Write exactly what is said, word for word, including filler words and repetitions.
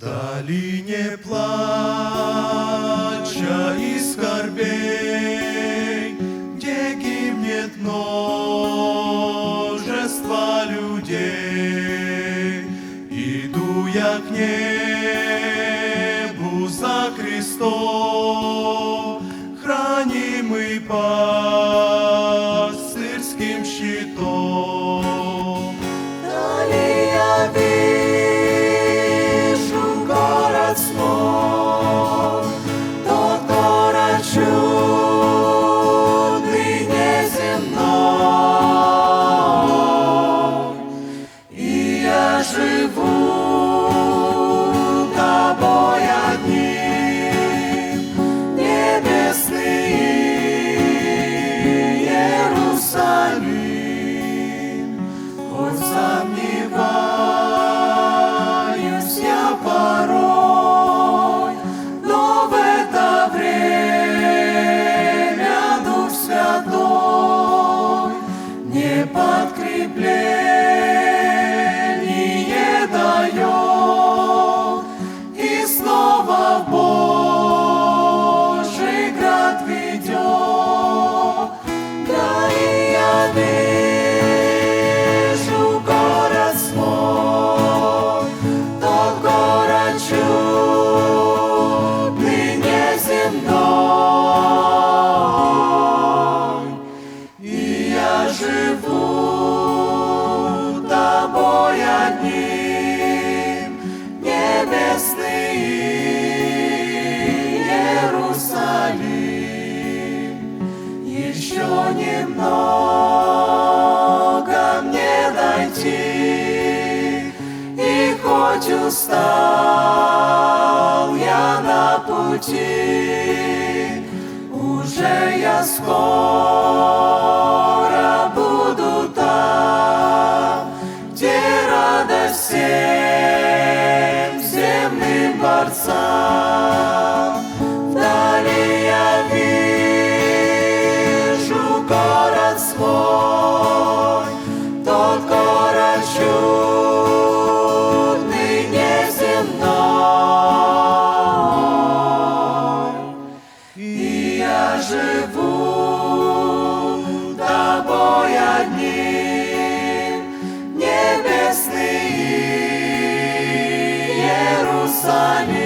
долине плача и скорбей, где гибнет множество людей, иду я к небу за крестом, хранимый пастырским щитом. Вдали я вижу город свой, тот город чудный, неземной, и я живу тобой одним, небесный Иерусалим. Хоть сомневаюсь я порой, но в это время Дух Святой мне подкрепление дает и снова в Божий град ведет. Да и я вижу город свой, тот город чудный, неземной, и я живу тобой одним, небесный Иерусалим. Еще немного мне дойти, и хоть устал я на пути, уже я скоро буду там, где радость всем земным борцам. Вдали я вижу город свой, тот город чудный, неземной, и я живу тобой одним, небесный Иерусалим.